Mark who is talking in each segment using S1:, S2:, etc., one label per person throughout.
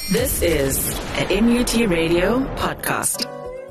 S1: This is an MUT Radio podcast.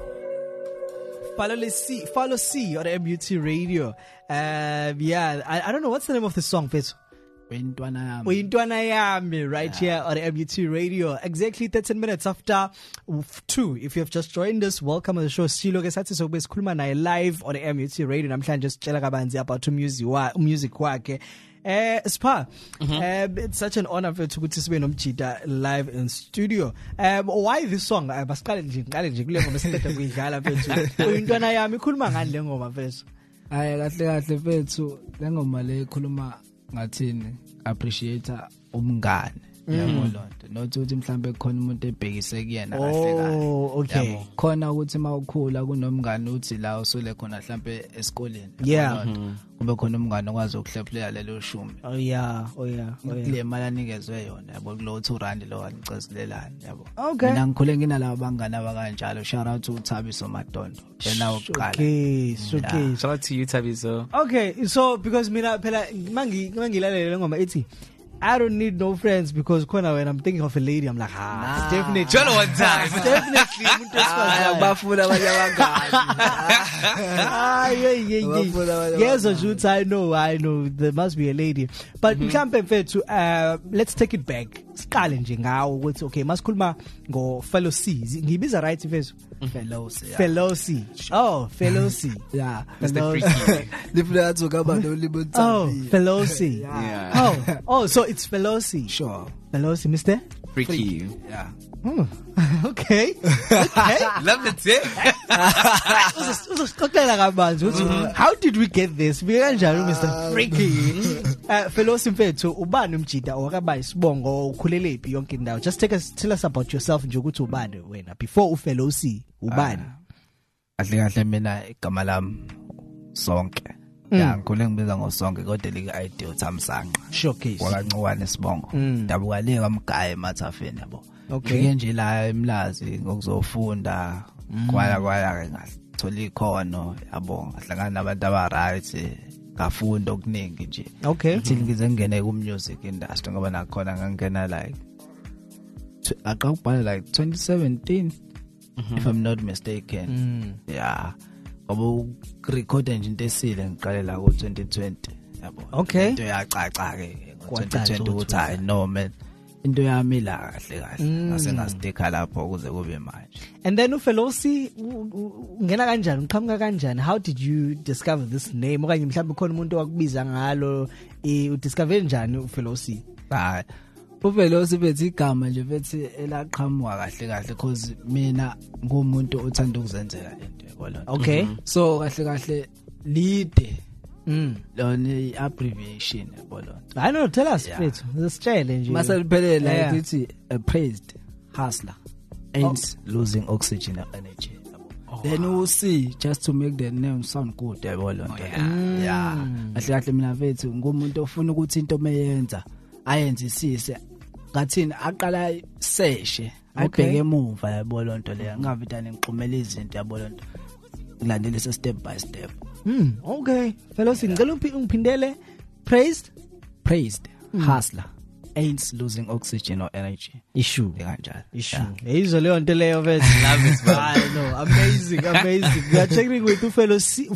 S2: Follow C on MUT Radio. I don't know what's the name of the song, Fethu. Uyintwana Yami, right here on MUT Radio. Exactly 13 minutes after 2. If you have just joined us, welcome to the show. Silo ke sathi sokukhuluma naye live on MUT Radio. Namhlanje sicela kabanzi about music wakhe. Spa, it's such an honor for to sibe nomjida live in studio. Why this song? Basiqale nje kule ngoma siqeda kuyidlala mfethu. Uyintwana yami ikhuluma ngani le ngoma mfethu?
S3: Kahle mfethu, le ngoma le ikhuluma ngathini appreciate umngane. Yabo lonto. Not ukuthi mhlambe khona umuntu ebhekise kuyena kahle kahle.
S2: Okay.
S3: Yabo khona ukuthi mawukhula kunomngane uthi la usule khona mhlambe esikoleni.
S2: Yeah.
S3: Kube khona umngane okwazi ukuhlephelela lelo shumi.
S2: Oh yeah.
S3: Le mali anikezwe yona yabo kulo 2 rand lo anicezelelana yabo.
S2: Okay.
S3: Mina ngikhule nginalabo bangane abakanjalo. Shout out to Thabiso Madondo. Yena uqala.
S2: Okay.
S4: Shout out to you Thabiso.
S2: Okay, so because mina phela mangilalela ngoma ethi I don't need no friends because when I'm thinking of a lady, I'm like, definitely.
S4: Jolo one time.
S2: Definitely.
S3: Bafuna abanye abangani.
S2: Yes, Ajuta, I know. There must be a lady. But mhlambe mfethu, let's take it back. Siqale nje ngawo ukuthi okay, masikhuluma ngo fellow C. Ngibiza right mfethu? Fellow C. Oh, fellow C.
S3: Yeah.
S4: Mr. Freaky.
S3: Lifuna athoka abantu olibona.
S2: Oh, fellow C.
S4: Yeah.
S2: Oh, so it's fellow C.
S3: Sure.
S2: Fellow C, Mr.
S4: Freaky.
S3: Yeah.
S2: Okay.
S4: Love it.
S2: How did we get this? Mr. Freaky. Fellow Simfethu, ubani umjida wakaba isibongo ukhulelephi yonke indawo. Just tell us about yourself nje ukuthi ubani wena before ufellow C ubani.
S3: Kahle mina igama lami sonke. Ya ngikhule ngibiza ngosonke kodwa lika ID uThamsanqa.
S2: Showcase.
S3: Wakancuwane sibongo. Dabuka le kamgaye emathafeni yabo.
S2: Okay.
S3: Ngike nje la eMlazi ngokuzofunda kwala ke ngathola ikhono yabo ngahlangana nabantu abaright ngafunda okuningi nje.
S2: Okay.
S3: Uthi ngize ngene ku music industry ngoba nakhona ngangena like aqaqubhala like 2017 if I'm not mistaken. Yeah. Ngoba record nje into esile ngiqalela ku 2020 yabo.
S2: Okay.
S3: Into yacaca ke ngo 2020 ukuthi I know man. Into yami la kahle ngase ngastika lapho ukuze kube manje.
S2: And then ufellow C ngena kanjani uqhamuka kanjani? How did you discover this name? Okanye mhlawumbe khona umuntu wakubiza ngalo udiscover njani ufellow C?
S3: Hayi. Ufellow C bethi igama nje bethi elaqhamuka kahle because mina ngumuntu othanda ukuzenzela into yabona.
S2: Okay.
S3: So kahle lead lona abbreviation yabona.
S2: I know, tell us mfethu. This challenge.
S3: Masaliphelela ukuthi a praised hustler ends losing oxygen and energy. Then we see just to make the name sound good yabona. Yeah. Kahle mina mfethu ngumuntu ofuna ukuthi into meyenza ayenzisise ngathini aqala seshe ayibheke emuva yabo lonto leya ngavitana ngixumela izinto yabo lonto ngilandele step by step.
S2: Okay. Fellow C ngicela ungiphindele praised
S3: hustler ain't losing oxygen or energy.
S2: Issue
S3: kanjalo.
S2: Issue. Yizo leyo nto leyo mfethu.
S4: Love it.
S2: I know. Amazing. We are checking with fellow C.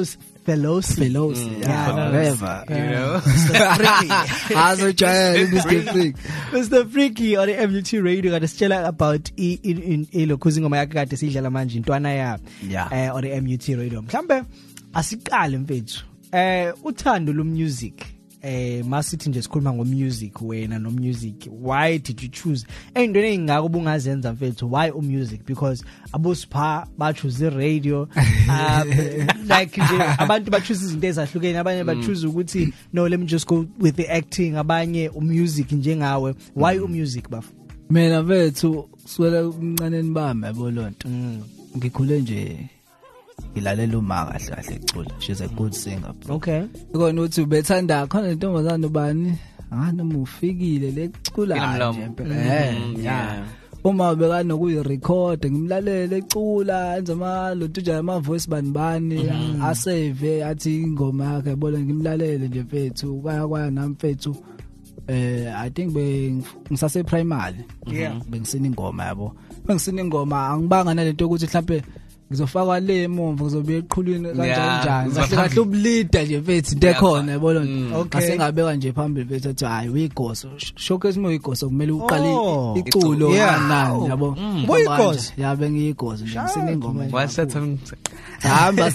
S3: Yeah, whatever.
S4: You know.
S2: Mr. Freaky.
S3: Mr. Freak.
S2: Mr. Freaky on the MUT Radio ngadisitshela about in lokhuzi ngoma yakhe kade sidlala manje intwana ya on the MUT Radio. Mhlambe asiqale mfethu. Uthando lo music masithi nje sikhuluma ngomusic wena no music, why did you choose endweni engako bungazenza mfethu, why music? Because abosipha ba choose radio like nje abantu ba choose izinto ezahlukene, abanye ba choose ukuthi no let me just go with the acting, abanye music njengawe, why music bafu?
S3: Mina mfethu swela umncaneni bami yabo lonto ngikhule nje ngilalela uma kahle icula. She's a good singer bro.
S2: Okay.
S3: Ukona uthi ubethanda khona intombazana ubani noma ufikile lecula nje yeah. Uma beka nokuyi record ngimlalele ecula enza amalonto nje ama voice bani asave athi ingoma yakhe yabona ngimlalele nje mfethu kwaya nami mfethu I think ngisase primary bengisina ingoma yabo bengisina ingoma angibanga nalento ukuthi mhlambe ngizofaka le emuva ngizobe eqhulwini kanjani kahle ubleader nje mfethu into ekhona yabo lonto asengabeka nje phambili mfethu athi hayi uyigoso showcase moyigoso kumele uqale iculo kanani yabo
S2: moyigoso
S3: yabe ngiyigoso nje ngisina ingoma
S4: wasethu
S3: hamba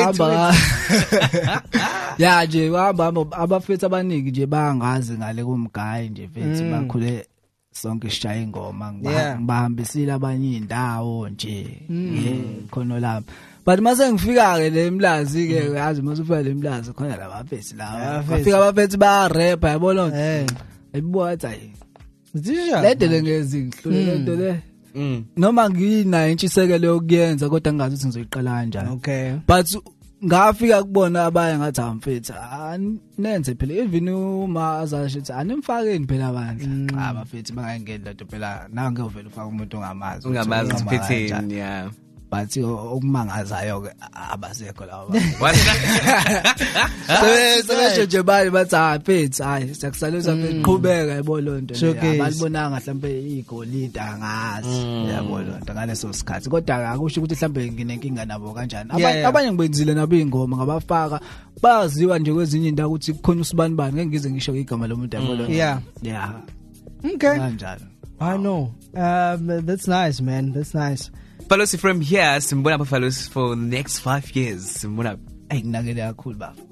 S3: ya nje wahamba abafethu abaningi nje bangazi ngale kumgayi nje mfethu bakhule sonke sishaya ingoma ngibahambisile abanye indawo nje khona lapha but mase ngifika ke le mlazi ke yazi mase ufika le mlazi khona labafethu lawa bafika abafethu ba rap yabona eyibuza hayi ledele ngezinhlule lento le noma ngina intshisekelo yokuyenza kodwa ngingazi ukuthi ngizoyiqala kanjani but ngafika kubona abaye ngathi amfethu nenze phela even uma azasho ukuthi animfakeni phela abantu cha bafethu bangayengeni lento phela nange uvela ufaka umuntu ongamazi
S4: uphetheni
S3: but okumangazayo ke abasekho lawo sebesho nje bali bathi mfethu hayi siyakusaluza mfethu qhubeka yabo lonto abalibonanga mhlambe igolide angazi yabo lonto ngaleso sikhathi kodwa akusho ukuthi mhlambe nginenkinga nabo kanjani abanye ngibenzile nabo ingoma ngabafaka baziwa nje kwezinye indawo ukuthi kukhona usibani bani ngeke ngize ngisho igama lomuntu yabo lonto
S2: okay
S3: kanjalo
S2: I know that's nice man, that's nice.
S4: Fellows from here simbona Buffaloes for the next 5 years simbona
S3: ayinakele kakhulu baba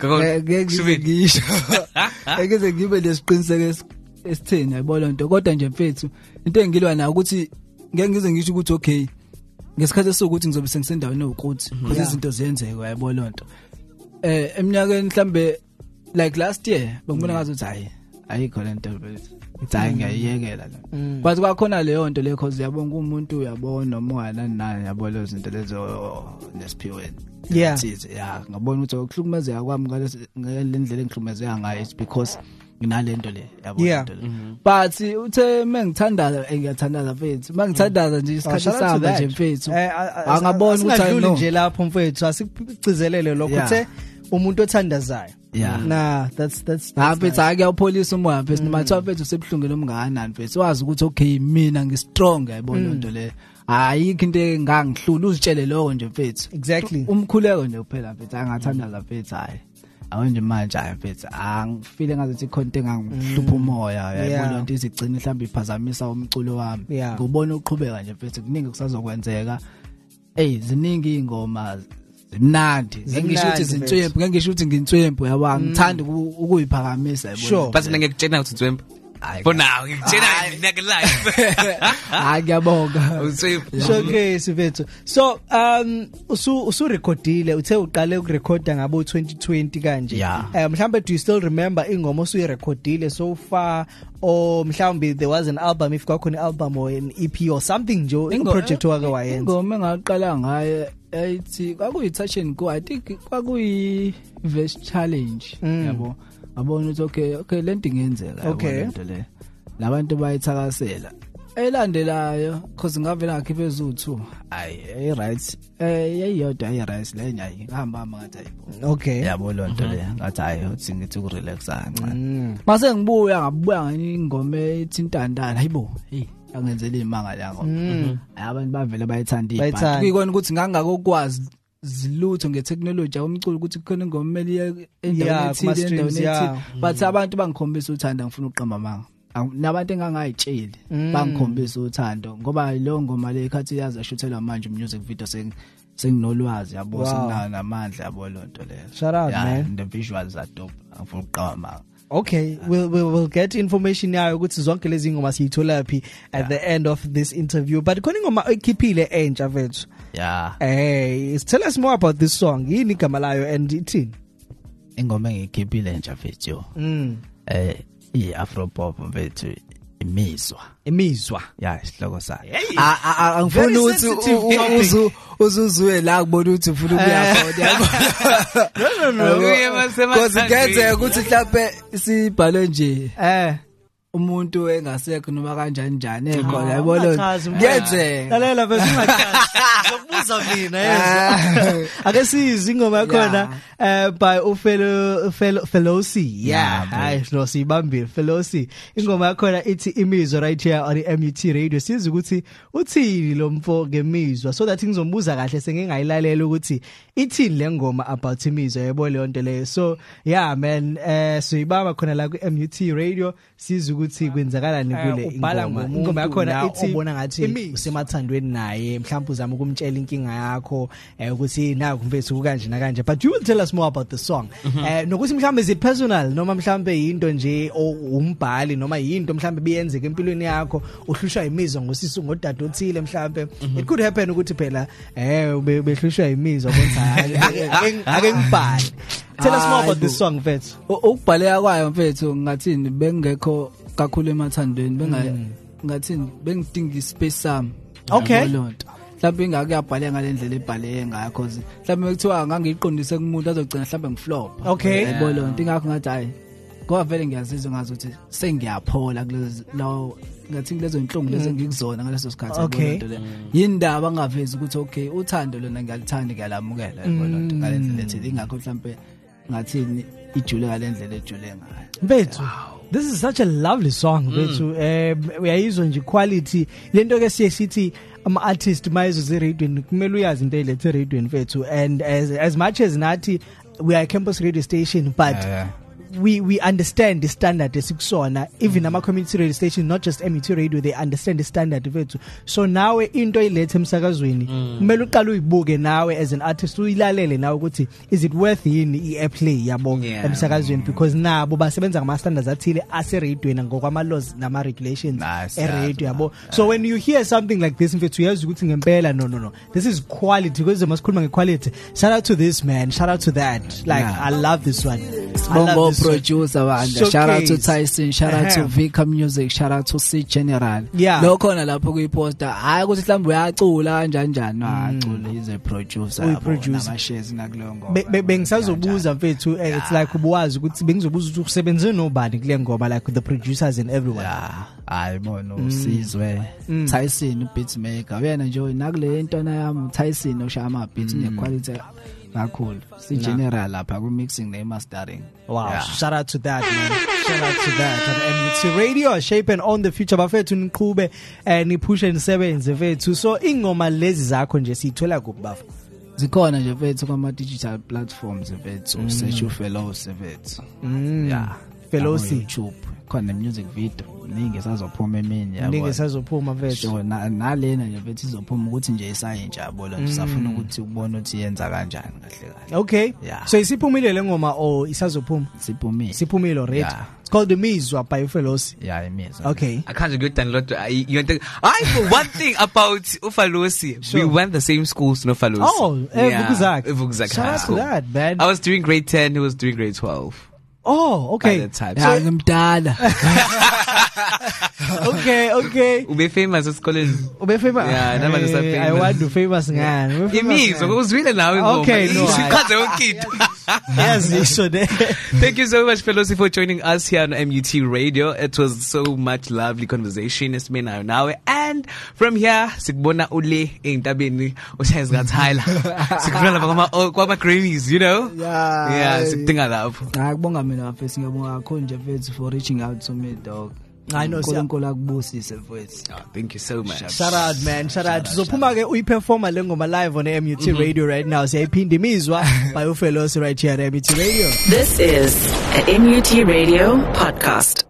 S4: ngisho
S3: ngeke ngibe lesiqiniseko esitheni yayibona into kodwa nje mfethu into engilwa nayo ukuthi ngeke ngize ngisho ukuthi okay ngesikhathi sokuthi ngizobe sengisendaweni ukuthi because izinto ziyenzeka yayibona lonto eminyakeni mhlambe like last year bengibona ngathi uthi hayi ayikho lento Ithayi ngiyayekela la. But kwakhona leyo nto le cause yabonga umuntu uyabona noma nani yabo lezo zinto lezo nesiphiweni.
S2: Yeah.
S3: Ngabona ukuthi ukuhlukumezeka kwami ngale ndlela engihlukumezeka ngayo is because nginalento le yabo lento le. But uthe mengithandaza ngiyathandaza mfethu. Mangithandaza nje isikhathi sami nje mfethu. Angabona ukuthi
S2: no nje lapho mfethu asikugcizelele lokho uthe umuntu othandazayo. Nah, that's
S3: mfethu akuyapholisa umoya mfethu noma mfethu usebhlungu lomnganani mfethu wazi ukuthi okay mina ngistrong yayibona into le ayikho into engangihlula uzitshele lokho nje mfethu
S2: exactly
S3: umkhuleko nje kuphela mfethu angathandaza mfethu hayi awonje manje hayi mfethu angifile ngathi ikhonto engangihlupha umoya yayibona into izigcina mhlawumbe iphazamisa umculo wami ngubona uqhubeka nje mfethu kuningi kusazokwenzeka ziningi ingoma mnandi ngisho ukuthi izintswembu ngisho ukuthi ngintswembu yaba ngithanda ukuyiphakamisa yabo
S4: but mina ngikutshena ukuthi intswembu for now ngikutshena ngeke live
S3: ngiyabonga
S2: showcase mfethu so usu recordile uthe uqale ukurecorda ngabo 2020 kanje mhlambe do you still remember ingoma osuyirecordile so far or mhlambe there was an album if kwakhona album or an EP or something nje project wake wayenza
S3: ingoma engaqala ngayo ethi kwakuyi touch and go I think kwakuyi verse challenge yabo abona ukuthi okay lento ingenzeka lento le labantu bayithakasela elandelayo cause ngavela ngakhiphe ezuthu ayi right yeyodwa ayi right le nyayi ngihamba ngathi ayibo
S2: okay
S3: yabo lonto le ngathi ayi uthi ngithi ku relax kancane mase ngibuya ngabuya ingoma ethintandana hayibo angenzela imanga lakho abantu bavele bayithanda ibhathi kuyikona ukuthi ngangakokwazi zilutho ngetechnology umculo ukuthi kukhona ingoma emeli endaweni but abantu bangikhombisa uthanda ngifuna uqamba manga nabantu engangayitsheli bangikhombisa uthando ngoba lo ngoma le ikhathi yaza shuthelwa manje music video senginolwazi yabo sengina namandla yabo lonto le
S2: shout out man
S3: the visuals are dope ngifuna uqamba manga.
S2: Okay, we'll get information now ukuthi zonke lezi ngoma siyithola phi at the end of this interview but khona ingoma ekhiphile entsha mfethu hey tell us more about this song yini igama layo and ithini
S3: ingoma engikhiphile entsha mfethu i-afro pop mfethu imizwa isihloko sayo angifuni ukuthi uzuzwe la kubona ukuthi ufuna ukuya khona no because ngeze ukuthi mhlawumbe sibhale nje umuntu engasekho noma kanjani njani ekhona yabona ngiyenzeka
S2: lalela bese ungachazi sokubuza mina yezo ake sizi ingoma yakhona by Felosi hayi lo sibambile Felosi ingoma yakhona ithi imizwa right here on the MUT radio siza ukuthi uthini lo mfo ngemizwa so that ngizombuza kahle sengingayilalela ukuthi ithini lengoma about imizwa yebo leyo nto leyo so yeah man siyibamba khona la ku MUT radio siza ukuthi kwenzakalani kule ingoma yakhona ithi ubona ngathi usemathandweni naye mhlawumbe uzama ukumtshela inkinga yakho ukuthi naku mfethu kanje na kanje but you will tell us more about the song nokuthi mhlawumbe is it personal noma mhlawumbe into nje umbhali noma into mhlawumbe biyenzeka empilweni yakho uhlushwa imizwa ngosisi ngodada othile mhlawumbe it could happen ukuthi phela behlushwa imizwa bonza ake ngibhali tell us more about this song mfethu
S3: ukubhaleka kwayo mfethu ngathini bengekho kakhulu emathandweni ngathini bengidinga ispace sami
S2: okay
S3: mhlawumbe ingakuyabhaleka ngalendlela ebhaleke ngayo cause mhlawumbe kuthiwa ngangiyiqondise kumuntu azogcina mhlawumbe ngiflop
S2: okay
S3: yabo lonto ingakho ngathi hayi ngoba vele ngiyazizwa ngazi ukuthi sengiyaphola kulezo ngathi lezo inhlungu lezi ngikuzona ngaleso sikhathi
S2: lonto
S3: le yindaba ngavezi ukuthi okay uthando lona ngiyalithanda ngiyalamukela yabo lonto ngalendlela ethi ingakho mhlawumbe ngathini ijule ngalendlela ejule ngayo
S2: mfethu this is such a lovely song mfethu uyayizwa nje quality lento ke sithi ama artist mayizo ze radio kumele uyazi into elethe radio mfethu and as much as nathi we are a campus radio station but we understand the standard esikusona even ama community radio station not just MUT radio they understand the standard mfethu so nawe into ilethe emsakazweni kumele uqale uyibuke nawe as an artist uyilalele nawe ukuthi is it worth yini i-airplay yabo emsakazweni because nabo basebenza ngama standards athile ase radio ngokwama laws nama regulations radio yabo so when you hear something like this mfethu uyazi ukuthi ngempela no this is quality because masikhuluma ngequality shout out to this man shout out to that like I love this one
S3: Bongo producer wanda shout out to Tyson shout out to Vika Music shout out to C General lo khona lapho kuyiposter hayi ukuthi mhlawumbe uyacula kanjani acula is a producer nama shares ngakuleyo ngoba
S2: bengisazobuza mfethu it's like ubuwazi ukuthi bengizobuza ukuthi usebenze nobani kule ngoba like the producers and everyone
S3: hayi bona usizwe Tyson beatmaker uyena nje nakule intona yami Tyson oshaya ama beats ngequality kakhulu si general lapha ku mixing ne mastering
S2: shout out to that man shout out to that on MUT radio shaping on the future bafethu niqhube ni push and sevenze mfethu so ingoma lezi zakho nje sithola kubafu
S3: zikhona nje mfethu kuma digital platforms mfethu search uFelosi mfethu
S2: Felosi
S3: YouTube khona music video ningi sazophuma emini yabo
S2: ningi sazophuma mfethu
S3: so nalena nje mfethu izophuma ukuthi nje isayintsha yabo lo safuna ukuthi ubone ukuthi yenza kanjani kahle kahle
S2: okay so isiphumile le ngoma o isazophuma siphumile already it's called the Mizwa by Felosi
S3: imizwa
S2: okay
S4: I can't go download you think one thing about uFelosi we went the same schools no Felosi
S2: Vukuzak shout out to that man
S4: I was doing grade 10 he was doing grade 12
S2: oh okay
S4: by the time
S3: so ngimdala
S2: okay
S4: ube famous esikoleni
S2: ube famous
S4: nabanye famous
S2: I want to famous ngani
S4: imizwa uzwile nawe ngoma
S2: okay no
S4: sikhaze yonke into
S2: yes so
S4: thank you so much Felosi for joining us here on MUT radio it was so much lovely conversation esimena nawe and from here sikubona ule entabeni ushayes ngathayila sikufuna lapha kwama Grammys you know sikudinga lapho
S3: akubonga mina mfethu ngiyabonga kakhulu nje mfethu for reaching out to me dog
S2: I know
S3: uNkulunkulu akubusise mfethu
S4: thank you so much
S2: shout out man shout out uzophuma ke uyiperforma lengoma live on MUT radio right now siyayiphinda imizwa by uFelosi right here at MUT radio
S1: this is a MUT radio podcast